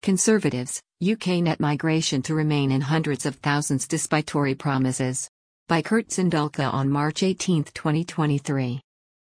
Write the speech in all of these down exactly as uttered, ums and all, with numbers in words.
Conservatives, U K net migration to remain in hundreds of thousands despite Tory promises. By Kurt Zindulka on March eighteenth, twenty twenty-three.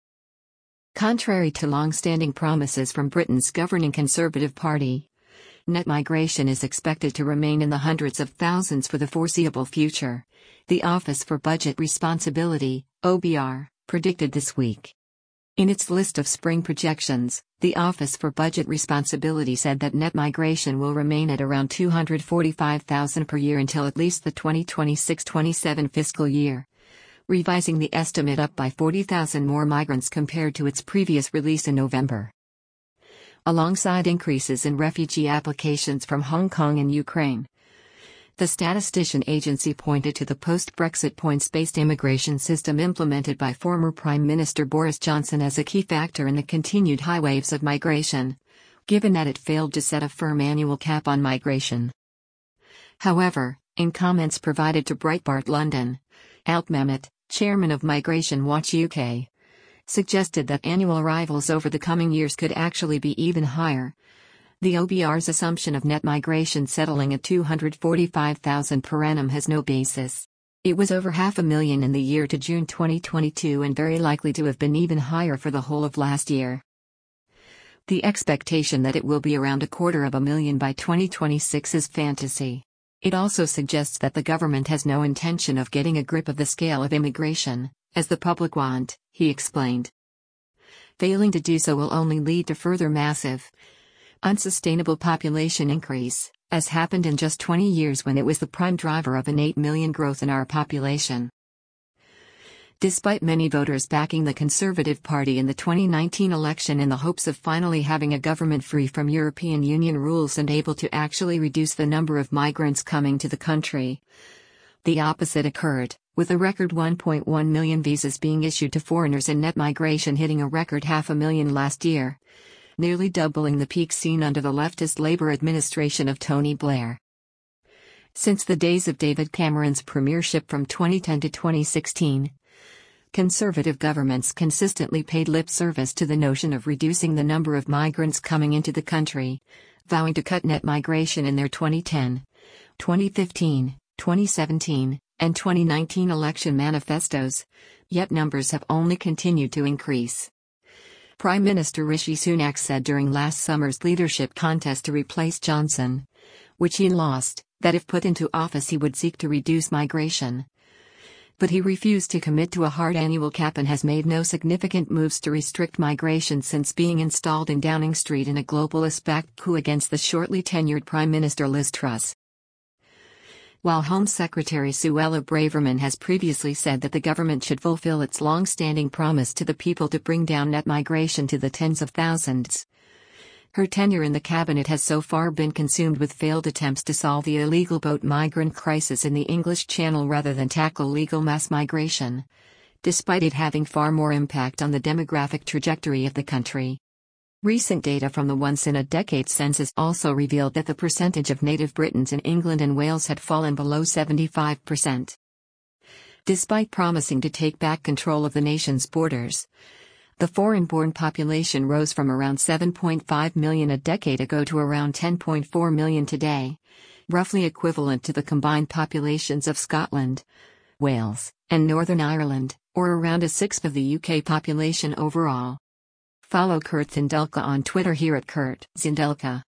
Contrary to long-standing promises from Britain's governing Conservative Party, net migration is expected to remain in the hundreds of thousands for the foreseeable future, the Office for Budget Responsibility, O B R, predicted this week. In its list of spring projections, the Office for Budget Responsibility said that net migration will remain at around two hundred forty-five thousand per year until at least the twenty twenty-six twenty-seven fiscal year, revising the estimate up by forty thousand more migrants compared to its previous release in November. Alongside increases in refugee applications from Hong Kong and Ukraine, the statistician agency pointed to the post-Brexit points-based immigration system implemented by former Prime Minister Boris Johnson as a key factor in the continued high waves of migration, given that it failed to set a firm annual cap on migration. However, in comments provided to Breitbart London, Alp Mehmet, chairman of Migration Watch U K, suggested that annual arrivals over the coming years could actually be even higher. The O B R's assumption of net migration settling at two hundred forty-five thousand per annum has no basis. It was over half a million in the year to June twenty twenty-two and very likely to have been even higher for the whole of last year. The expectation that it will be around a quarter of a million by twenty twenty-six is fantasy. It also suggests that the government has no intention of getting a grip of the scale of immigration, as the public want, he explained. Failing to do so will only lead to further massive, unsustainable population increase, as happened in just twenty years when it was the prime driver of an eight million growth in our population. Despite many voters backing the Conservative Party in the twenty nineteen election in the hopes of finally having a government free from European Union rules and able to actually reduce the number of migrants coming to the country, the opposite occurred, with a record one point one million visas being issued to foreigners and net migration hitting a record half a million last year, nearly doubling the peak seen under the leftist Labour administration of Tony Blair. Since the days of David Cameron's premiership from twenty ten to twenty sixteen, Conservative governments consistently paid lip service to the notion of reducing the number of migrants coming into the country, vowing to cut net migration in their twenty ten, twenty fifteen, twenty seventeen, and twenty nineteen election manifestos, yet numbers have only continued to increase. Prime Minister Rishi Sunak said during last summer's leadership contest to replace Johnson, which he lost, that if put into office he would seek to reduce migration. But he refused to commit to a hard annual cap and has made no significant moves to restrict migration since being installed in Downing Street in a globalist-backed coup against the shortly tenured Prime Minister Liz Truss. While Home Secretary Suella Braverman has previously said that the government should fulfill its long-standing promise to the people to bring down net migration to the tens of thousands, her tenure in the cabinet has so far been consumed with failed attempts to solve the illegal boat migrant crisis in the English Channel rather than tackle legal mass migration, despite it having far more impact on the demographic trajectory of the country. Recent data from the once-in-a-decade census also revealed that the percentage of native Britons in England and Wales had fallen below seventy-five percent. Despite promising to take back control of the nation's borders, the foreign-born population rose from around seven point five million a decade ago to around ten point four million today, roughly equivalent to the combined populations of Scotland, Wales, and Northern Ireland, or around a sixth of the U K population overall. Follow Kurt Zindulka on Twitter here at Kurt Zindulka.